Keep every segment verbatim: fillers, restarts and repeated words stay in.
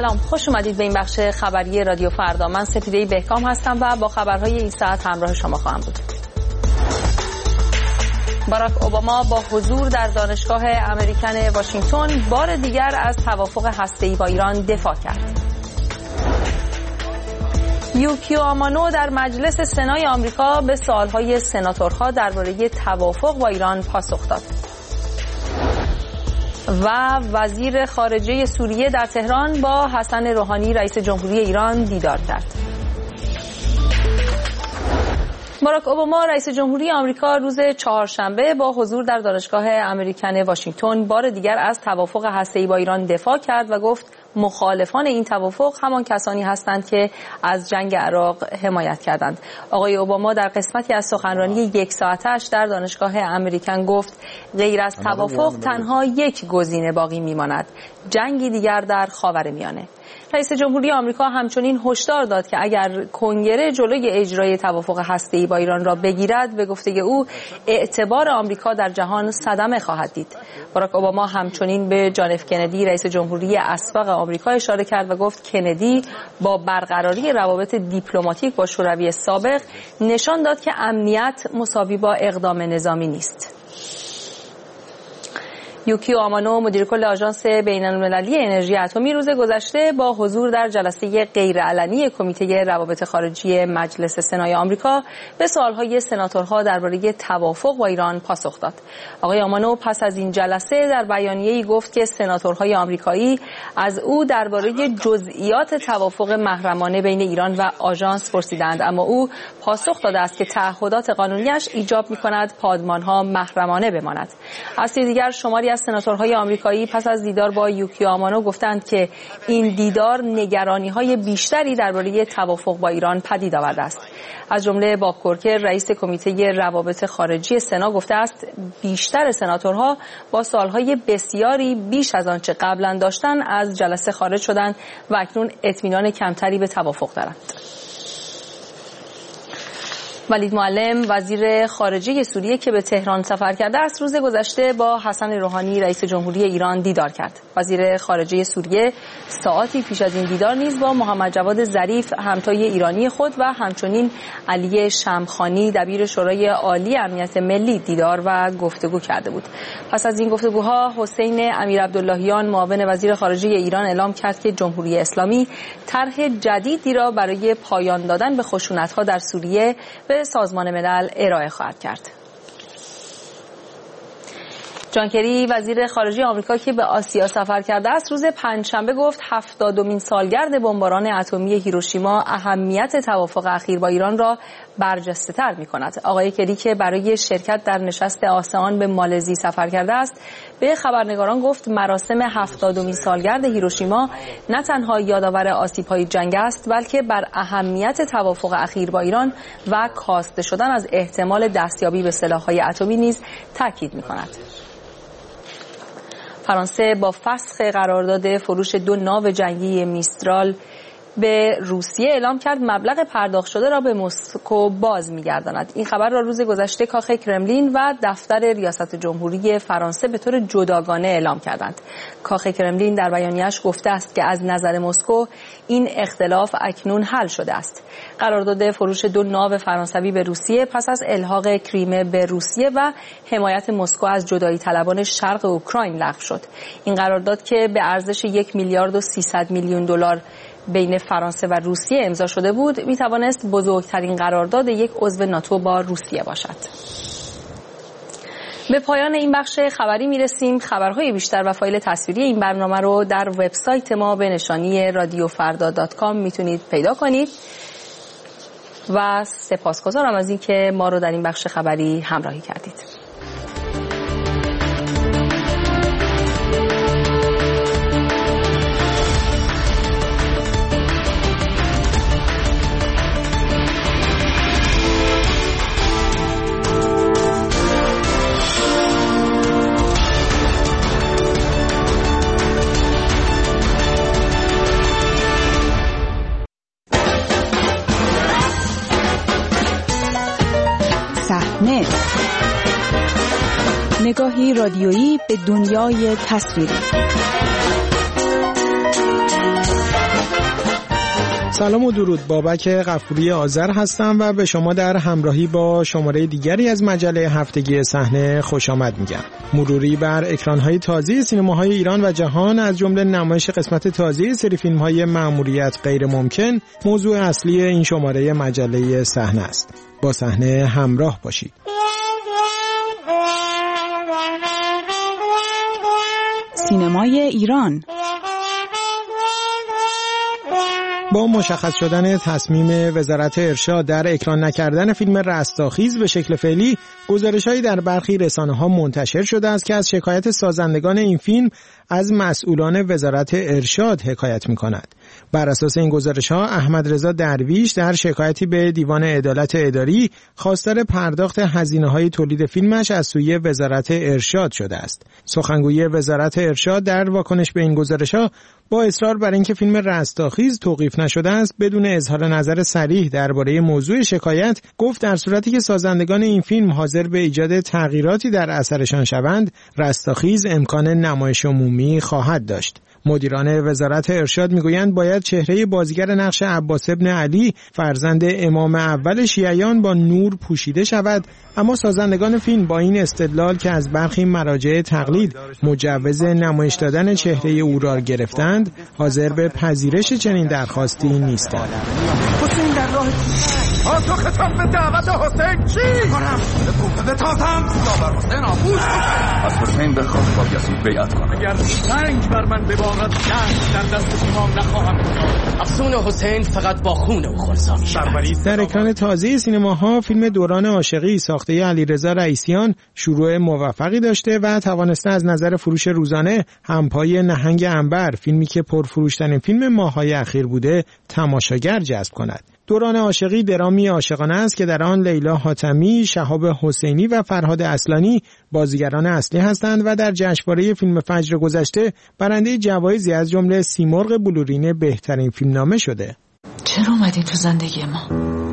سلام، خوش اومدید به این بخش خبری رادیو فردا. من سپیده بهکام هستم و با خبرهای این ساعت همراه شما خواهم بود. باراک اوباما با حضور در دانشگاه امریکن واشنگتن بار دیگر از توافق هسته‌ای با ایران دفاع کرد. یوکیو آمانو در مجلس سنای آمریکا به سوالهای سناتورها درباره توافق با ایران پاسخ داد. و وزیر خارجه سوریه در تهران با حسن روحانی رئیس جمهوری ایران دیدار کرد. باراک اوباما رئیس جمهوری آمریکا روز چهارشنبه با حضور در دانشگاه امریکن واشنگتن بار دیگر از توافق هسته‌ای با ایران دفاع کرد و گفت مخالفان این توافق همان کسانی هستند که از جنگ عراق حمایت کردند. آقای اوباما در قسمتی از سخنرانی یک ساعتش در دانشگاه امریکن گفت غیر از توافق تنها یک گزینه باقی میماند: جنگی دیگر در خاورمیانه. رئیس جمهوری آمریکا همچنین هشدار داد که اگر کنگره جلوی اجرای توافق هسته‌ای با ایران را بگیرد، به گفته او اعتبار آمریکا در جهان صدمه خواهد دید. باراک اوباما همچنین به جان اف کندی رئیس جمهوری اسبق آمریکا اشاره کرد و گفت کندی با برقراری روابط دیپلماتیک با شوروی سابق نشان داد که امنیت مساوی با اقدام نظامی نیست. یوکیو آمانو مدیر کل آژانس بین‌المللی انرژی اتمی روز گذشته با حضور در جلسه غیرعلنی کمیته روابط خارجی مجلس سنای آمریکا به سوالهای سناتورها درباره توافق با ایران پاسخ داد. آقای آمانو پس از این جلسه در بیانیه‌ای گفت که سناتورهای آمریکایی از او درباره جزئیات توافق محرمانه بین ایران و آژانس پرسیدند، اما او پاسخ داده است که تعهدات قانونیش ایجاب می‌کند پادمان‌ها محرمانه بماند. از دیگر شماری از سناتورهای آمریکایی پس از دیدار با یوکیو آمانو گفتند که این دیدار نگرانی‌های بیشتری درباره توافق با ایران پدید آورده است. از جمله باب کورکر رئیس کمیته روابط خارجی سنا گفته است بیشتر سناتورها با سالهای بسیاری بیش از آنچه قبلا داشتند از جلسه خارج شدند و اکنون اطمینان کمتری به توافق دارند. ولید معلم وزیر خارجه سوریه که به تهران سفر کرده است روز گذشته با حسن روحانی رئیس جمهوری ایران دیدار کرد. وزیر خارجه سوریه ساعاتی پیش از این دیدار نیز با محمد جواد ظریف همتای ایرانی خود و همچنین علی شمخانی دبیر شورای عالی امنیت ملی دیدار و گفتگو کرده بود. پس از این گفتگوها حسین امیرعبداللهیان معاون وزیر خارجه ایران اعلام کرد که جمهوری اسلامی طرح جدیدی را برای پایان دادن به خشونت‌ها در سوریه به سازمان ملل ارائه خواهد کرد. جان کری وزیر خارجه آمریکا که به آسیا سفر کرده است روز پنجشنبه گفت هفتادمین سالگرد بمباران اتمی هیروشیما اهمیت توافق اخیر با ایران را برجسته‌تر می‌کند. آقای کری که برای شرکت در نشست آسئان به مالزی سفر کرده است به خبرنگاران گفت مراسم هفتادمین سالگرد هیروشیما نه تنها یادآور آسیب‌های جنگ است بلکه بر اهمیت توافق اخیر با ایران و کاسته شدن از احتمال دستیابی به سلاح‌های اتمی نیز تاکید می‌کند. فرانسه با فسخ قرارداد فروش دو ناو جنگی میسترال به روسیه اعلام کرد مبلغ پرداخت شده را به مسکو باز می‌گرداند. این خبر را روز گذشته کاخ کرملین و دفتر ریاست جمهوری فرانسه به طور جداگانه اعلام کردند. کاخ کرملین در بیانیه‌اش گفته است که از نظر مسکو این اختلاف اکنون حل شده است. قرارداد فروش دو ناو فرانسوی به روسیه پس از الحاق کریمه به روسیه و حمایت مسکو از جدایی طلبان شرق اوکراین لغو شد. این قرارداد که به ارزش یک میلیارد و سیصد میلیون دلار بین فرانسه و روسیه امضا شده بود، می توانست بزرگترین قرارداد یک عضو ناتو با روسیه باشد. به پایان این بخش خبری می رسیم. خبرهای بیشتر و فایل تصویری این برنامه رو در وبسایت ما به نشانی رادیو فردا دات کام میتونید پیدا کنید و سپاسگزارم از اینکه ما رو در این بخش خبری همراهی کردید. صحنه، نگاهی رادیویی به دنیای تصویری. سلام و درود، بابک غفوری آذر هستم و به شما در همراهی با شماره دیگری از مجله هفتگی صحنه خوش آمد میگم. مروری بر اکران‌های تازه سینماهای ایران و جهان از جمله نمایش قسمت تازه سری فیلم‌های مأموریت غیر ممکن موضوع اصلی این شماره مجله صحنه است. با صحنه همراه باشید. سینمای ایران با مشخص شدن تصمیم وزارت ارشاد در اکران نکردن فیلم رستاخیز به شکل فعلی، گزارش‌هایی در برخی رسانه‌ها منتشر شده است که از شکایت سازندگان این فیلم از مسئولان وزارت ارشاد حکایت می‌کند. بر اساس این گزارش‌ها احمد رضا درویش در شکایتی به دیوان عدالت اداری خواستار پرداخت هزینه‌های تولید فیلمش از سوی وزارت ارشاد شده است. سخنگوی وزارت ارشاد در واکنش به این گزارش‌ها با اصرار بر اینکه فیلم رستاخیز توقیف نشده است، بدون اظهار نظر صریح درباره موضوع شکایت، گفت در صورتی که سازندگان این فیلم حاضر به ایجاد تغییراتی در اثرشان شوند، رستاخیز امکان نمایش عمومی خواهد داشت. مدیران وزارت ارشاد میگویند باید چهره بازیگر نقش عباس ابن علی فرزند امام اول شیعیان با نور پوشیده شود، اما سازندگان فیلم با این استدلال که از برخی مراجع تقلید مجوز نمایش دادن چهره او را گرفتند، حاضر به پذیرش چنین درخواستی نیستند. حسین در راه ها تو خطاب به دعوت حسین چی کنم؟ به تاتم بر حسین آموز از حسین بخواد با یزید بیعت کنم. اگر سنگ بر من ببارد جنگ در دست شما نخواهم داد. افسون حسین فقط با خون او خلصا می‌شود. در اکران تازه سینماها فیلم دوران عاشقی ساخته علیرضا رئیسیان شروع موفقی داشته و توانسته از نظر فروش روزانه همپای نهنگ عنبر، فیلمی که پرفروشترین فیلم ماه‌های اخیر بوده، تماشاگر جذب کند. دوران عاشقی درامی عاشقانه است که در آن لیلا حاتمی، شهاب حسینی و فرهاد اصلانی بازیگران اصلی هستند و در جشنواره فیلم فجر گذشته برنده جوایزی از جمله سیمرغ بلورین بهترین فیلمنامه شده. چرا اومدین تو زندگی ما؟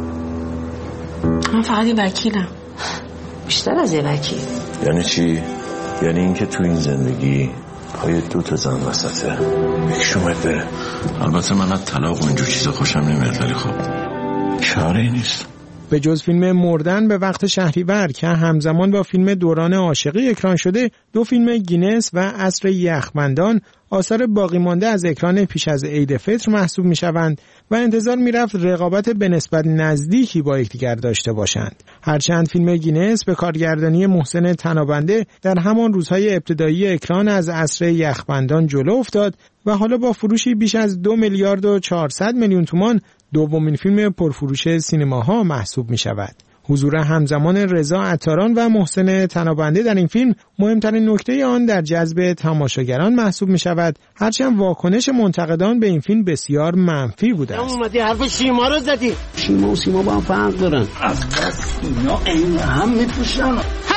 من فقط یه وکیلم. بیشتر از یه وکیل. یعنی چی؟ یعنی اینکه تو این زندگی پای دو تا زن وسطه، یکیش اومد بره. البته من از طلاق و اینجور چیزا خوشم نمیاد، ولی خب چاره‌ای نیست. به جز فیلم مردن به وقت شهریور که همزمان با فیلم دوران عاشقی اکران شده، دو فیلم گینس و عصر یخبندان آثار باقی مانده از اکران پیش از عید فطر محسوب می شوند و انتظار می رفت رقابت به نسبت نزدیکی با یکدیگر داشته باشند. هرچند فیلم گینس به کارگردانی محسن تنابنده در همان روزهای ابتدایی اکران از عصر یخبندان جلو افتاد و حالا با فروشی بیش از دو میلیارد و چهارصد میلیون تومان دومین فیلم پرفروش سینماها محسوب می شود. حضور همزمان رضا عطاران و محسن تنابنده در این فیلم مهمترین نکته آن در جذب تماشاگران محسوب می شود، هرچند واکنش منتقدان به این فیلم بسیار منفی بوده است. اومدی حرف شیما رو زدی. شیما و سیما با هم فرق دارن. از بس اینا این هم میپوشن.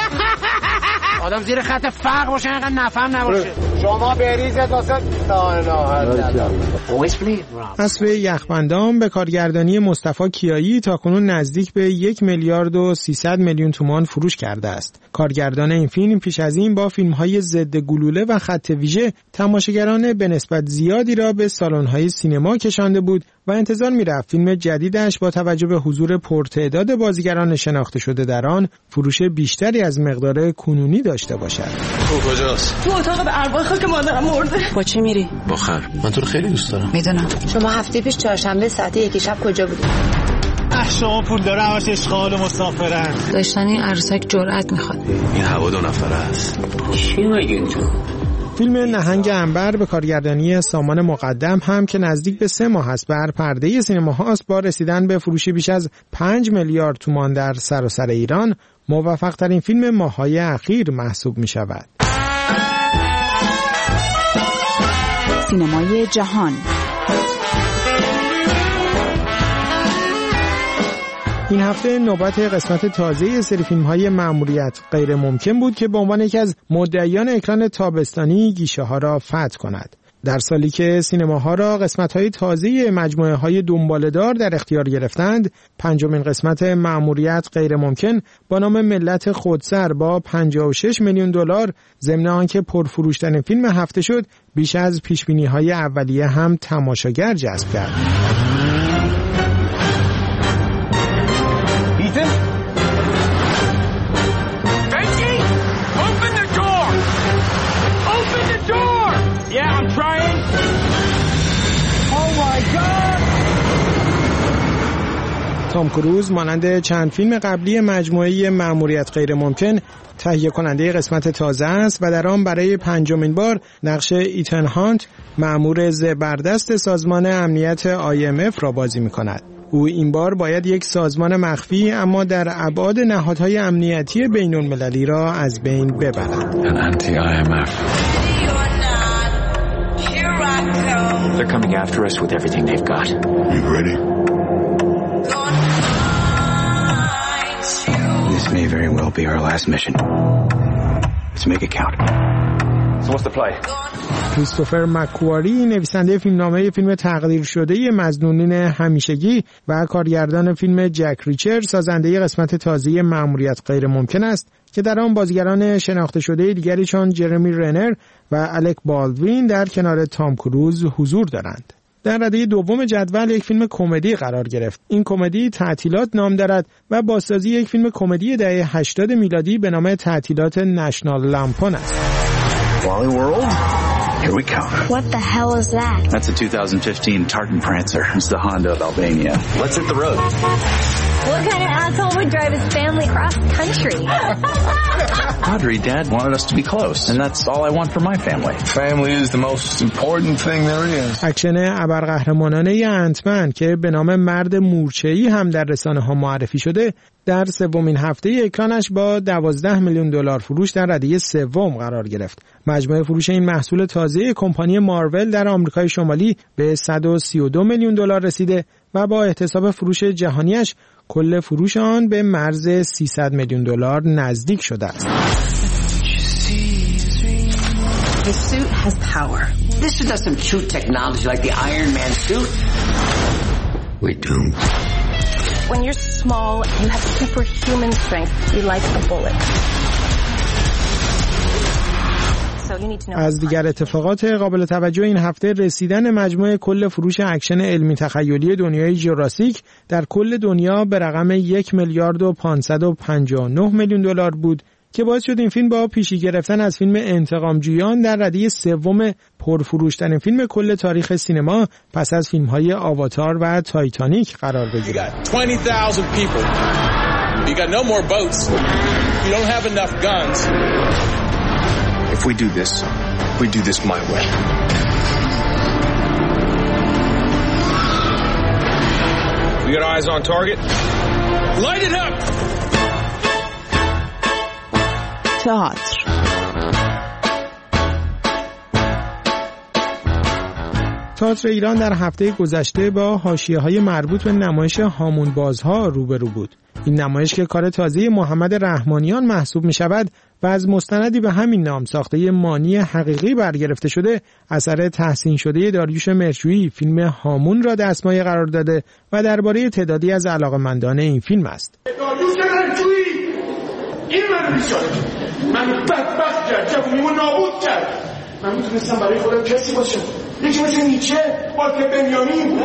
آدم زیر خط فرق باشه اینقدر نفهم نباشه. شما بریز واسه لا اله عصر یخبندان به کارگردانی مصطفی کیایی تاکنون نزدیک به یک میلیارد و سیصد میلیون تومان فروش کرده است. کارگردان این فیلم پیش از این با فیلم‌های ضد گلوله و خط ویژه تماشاگران به نسبت زیادی را به سالن‌های سینما کشانده بود و انتظار می‌رفت فیلم جدیدش با توجه به حضور پرتعداد بازیگران شناخته شده در آن فروش بیشتری از مقدار کنونی داشته باشد. تو کجاست؟ تو اتاق به ارواح خاک مادرم مرده. با چی میری؟ با خر. من تو رو خیلی دوست دارم. میدونم. شما هفته پیش چهارشنبه ساعت یک شب کجا بودید؟ شما پول داره همش اشغال و مسافرن. داشتن این عروسک جرأت میخواد. این هوا دو نفره است. چی میگین تو؟ فیلم نهنگ عنبر به کارگردانی سامان مقدم هم که نزدیک به سه ماه است بر پرده سینماهاست، با رسیدن به فروشی بیش از پنج میلیارد تومان در سراسر ایران موفق ترین فیلم ماه‌های اخیر محسوب می شود. سینمای جهان. این هفته نوبت قسمت تازه سری فیلم‌های مأموریت غیر ممکن بود که به عنوان یکی از مدعیان اکران تابستانی گیشه ها را فتح کند. در سالی که سینماها را قسمت‌های تازه مجموعه‌های دنباله‌دار در اختیار گرفتند، پنجمین قسمت مأموریت غیرممکن با نام ملت خودسر با پنجاه و شش میلیون دلار ضمن آنکه پرفروش‌ترین فیلم هفته شد، بیش از پیش‌بینی‌های اولیه هم تماشاگر جذب کرد. تام کروز مانند چند فیلم قبلی مجموعه مأموریت غیرممکن تهیه کننده قسمت تازه است و در آن برای پنجمین بار نقش ایتن هانت، مأمور زبردست سازمان امنیت آی ام اف را بازی می‌کند. او این بار باید یک سازمان مخفی اما در ابعاد نهادهای امنیتی بین‌المللی را از بین ببرد. They're coming after us with everything they've got. You ready? This may very well be our last mission. Let's make it count. So what's the play? کریستوفر مکواری نویسنده فیلمنامه فیلم تقدیر شده مظنونین همیشگی و کارگردان فیلم جک ریچر سازنده قسمت تازه مأموریت غیرممکن است که در آن بازیگران شناخته شده دیگری چون جرمی رنر و الک بالدوین در کنار تام کروز حضور دارند. در رده دوم جدول یک فیلم کمدی قرار گرفت. این کمدی تعطیلات نام دارد و بازسازی یک فیلم کمدی دهه هشتاد میلادی به نام تعطیلات نشنال لامپون است. Wally World? Here we come. What the hell is that? That's a two thousand fifteen Tartan Prancer. It's the Honda of Albania. Let's hit the road. What kind of asshole would drive his family cross country? Audrey, Dad wanted us to be close, and that's all I want for my family. Family is the most important thing there is. اکشن ابرقهرمانانه انتمن که به نام مرد مورچه‌ای هم در رسانه‌ها معرفی شده، در سومین هفته اکرانش با دوازده میلیون دلار فروش در رده سوم قرار گرفت. مجموع فروش این محصول تازه کمپانی مارول در آمریکای شمالی به صد و سی و دو میلیون دلار رسیده و با احتساب فروش جهانیش کل فروش آن به مرز سیصد میلیون دلار نزدیک شده است. The suit has power. This suit has some true technology like the Iron Man suit. We doomed. When you're small, you have superhuman strength. You like a bullet. از دیگر اتفاقات قابل توجه این هفته رسیدن مجموع کل فروش اکشن علمی تخیلی دنیای جوراسیک در کل دنیا به رقم یک میلیارد و پانصد و پنجاه و نه میلیون دلار بود که باعث شد این فیلم با پیشی گرفتن از فیلم انتقامجویان در رده سوم پرفروشترین فیلم کل تاریخ سینما پس از فیلم‌های آواتار و تایتانیک قرار بگیرد. twenty thousand people. You got no more boats. You don't have enough guns. If we do this, we do this my way. We got eyes on target. Light it up! تئاتر. تئاتر ایران در هفته گذشته با حاشیه‌های مربوط به نمایش هامون بازها روبرو بود. این نمایش که کار تازه محمد رحمانیان محسوب می شود و از مستندی به همین نام ساخته مانی حقیقی برگرفته شده، اثر تحسین شده داریوش مهرجویی فیلم هامون را دستمایه قرار داده و درباره تعدادی از علاقه‌مندان این فیلم است. داریوش مهرجویی این من بیچاره من بدبخت کرد، جوونیمو نابود کرد. من میتونستم برای خودم کسی باشم، یکی مثل نیچه، والتر بنیامین.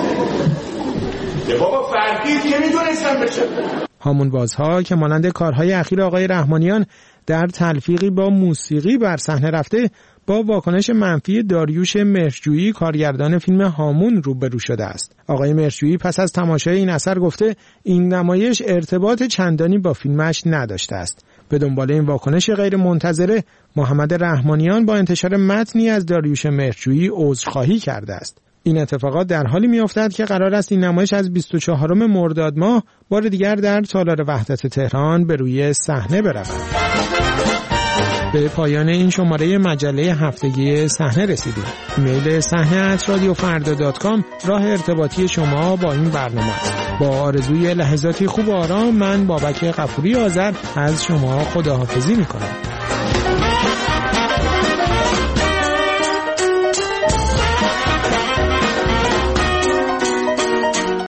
بابا فردید که میدونستم بشه. هامون بازها که مانند کارهای اخیر آقای رحمانیان در تلفیقی با موسیقی بر صحنه رفته، با واکنش منفی داریوش مهرجویی کارگردان فیلم هامون روبرو شده است. آقای مهرجویی پس از تماشای این اثر گفته این نمایش ارتباط چندانی با فیلمش نداشته است. به دنبال این واکنش غیر منتظره، محمد رحمانیان با انتشار متنی از داریوش مهرجویی عذرخواهی کرده است. این اتفاقات در حالی می‌افتد که قرار است این نمایش از بیست و چهارم مرداد ماه بار دیگر در تالار وحدت تهران به روی صحنه برود. به پایان این شماره مجله هفتگی صحنه رسیدیم. ایمیل صحنه ات رادیو فردا دات کام راه ارتباطی شما با این برنامه است. با آرزوی لحظاتی خوب و آرام، من بابک غفوری آذر از شما خداحافظی می‌کنم.